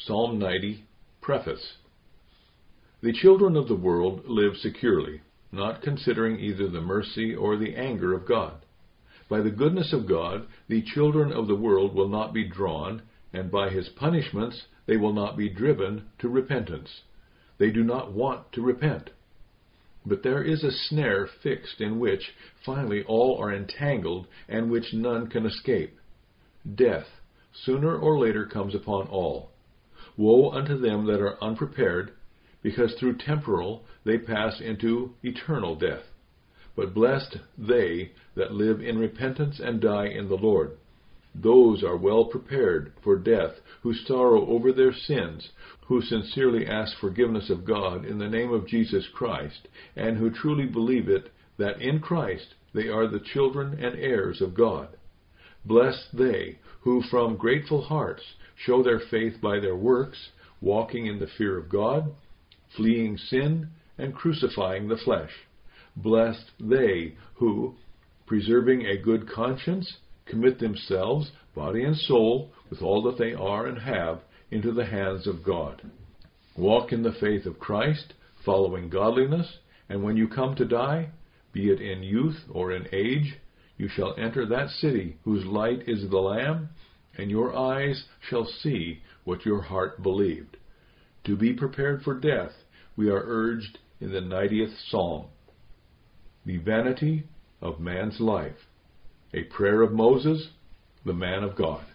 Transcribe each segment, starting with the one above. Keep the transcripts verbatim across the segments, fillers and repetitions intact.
Psalm ninety, Preface. The children of the world live securely, not considering either the mercy or the anger of God. By the goodness of God, the children of the world will not be drawn, and by his punishments they will not be driven to repentance. They do not want to repent. But there is a snare fixed in which finally all are entangled, and which none can escape. Death, sooner or later, comes upon all. Woe unto them that are unprepared, because through temporal they pass into eternal death. But blessed they that live in repentance and die in the Lord. Those are well prepared for death, who sorrow over their sins, who sincerely ask forgiveness of God in the name of Jesus Christ, and who truly believe it, that in Christ they are the children and heirs of God. Blessed they who from grateful hearts show their faith by their works, walking in the fear of God, fleeing sin, and crucifying the flesh. Blessed they who, preserving a good conscience, commit themselves, body and soul, with all that they are and have, into the hands of God. Walk in the faith of Christ, following godliness, and when you come to die, be it in youth or in age, you shall enter that city whose light is the Lamb, and your eyes shall see what your heart believed. To be prepared for death, we are urged in the ninetieth Psalm. The vanity of man's life. A prayer of Moses, the man of God.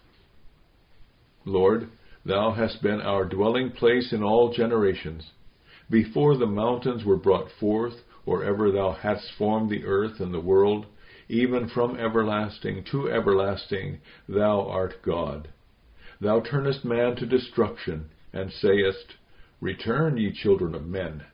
Lord, thou hast been our dwelling place in all generations. Before the mountains were brought forth, or ever thou hadst formed the earth and the world, even from everlasting to everlasting, thou art God. Thou turnest man to destruction, and sayest, Return, ye children of men.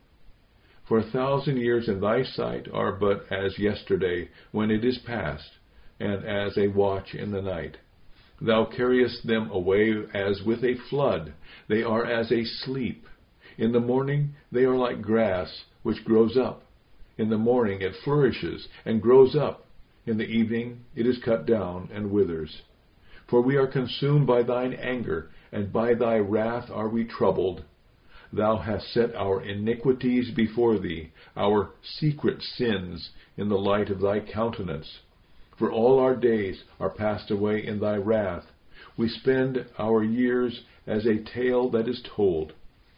For a thousand years in thy sight are but as yesterday, when it is past, and as a watch in the night. Thou carriest them away as with a flood. They are as a sleep. In the morning they are like grass, which grows up. In the morning it flourishes and grows up. In the evening it is cut down and withers. For we are consumed by thine anger, and by thy wrath are we troubled. Thou hast set our iniquities before thee, our secret sins, in the light of thy countenance. For all our days are passed away in thy wrath. We spend our years as a tale that is told.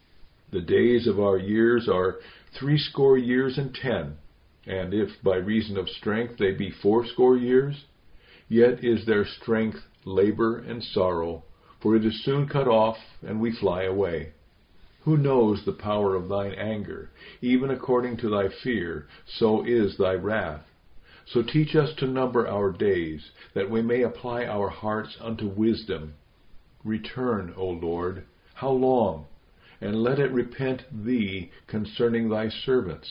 The days of our years are threescore years and ten, and if by reason of strength they be fourscore years, yet is their strength labor and sorrow, for it is soon cut off, and we fly away. Who knows the power of thine anger? Even according to thy fear, so is thy wrath. So teach us to number our days, that we may apply our hearts unto wisdom. Return, O Lord, how long? And let it repent thee concerning thy servants.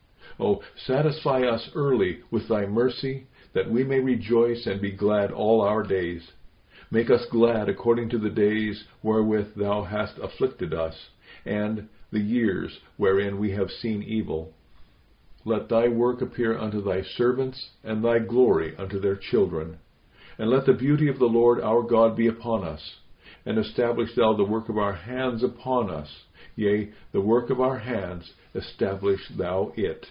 O satisfy us early with thy mercy, that we may rejoice and be glad all our days. Make us glad according to the days wherewith thou hast afflicted us, and the years wherein we have seen evil. Let thy work appear unto thy servants, and thy glory unto their children. And let the beauty of the Lord our God be upon us. And establish thou the work of our hands upon us. Yea, the work of our hands, establish thou it.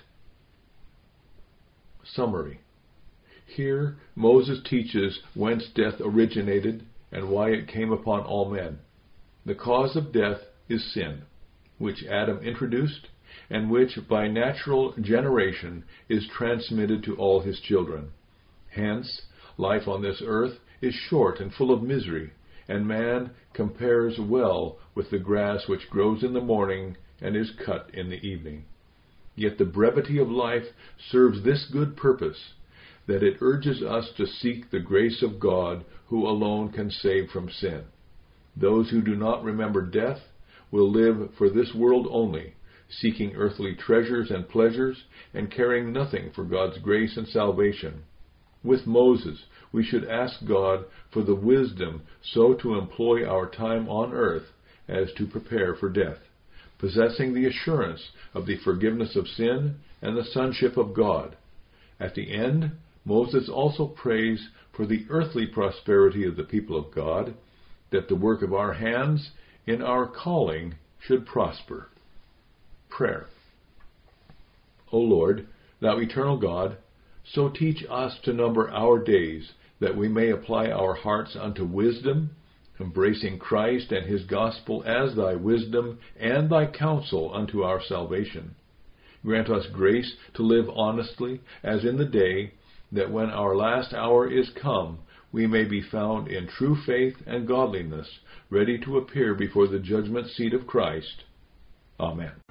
Summary. Here Moses teaches whence death originated, and why it came upon all men. The cause of death is sin, which Adam introduced, and which by natural generation is transmitted to all his children. Hence, life on this earth is short and full of misery, and man compares well with the grass which grows in the morning and is cut in the evening. Yet the brevity of life serves this good purpose, that it urges us to seek the grace of God, who alone can save from sin. Those who do not remember death will live for this world only, seeking earthly treasures and pleasures, and caring nothing for God's grace and salvation. With Moses, we should ask God for the wisdom so to employ our time on earth as to prepare for death, possessing the assurance of the forgiveness of sin and the sonship of God. At the end, Moses also prays for the earthly prosperity of the people of God, that the work of our hands in our calling should prosper. Prayer. O Lord, thou eternal God, so teach us to number our days, that we may apply our hearts unto wisdom, embracing Christ and his gospel as thy wisdom and thy counsel unto our salvation. Grant us grace to live honestly, as in the day, that when our last hour is come, we may be found in true faith and godliness, ready to appear before the judgment seat of Christ. Amen.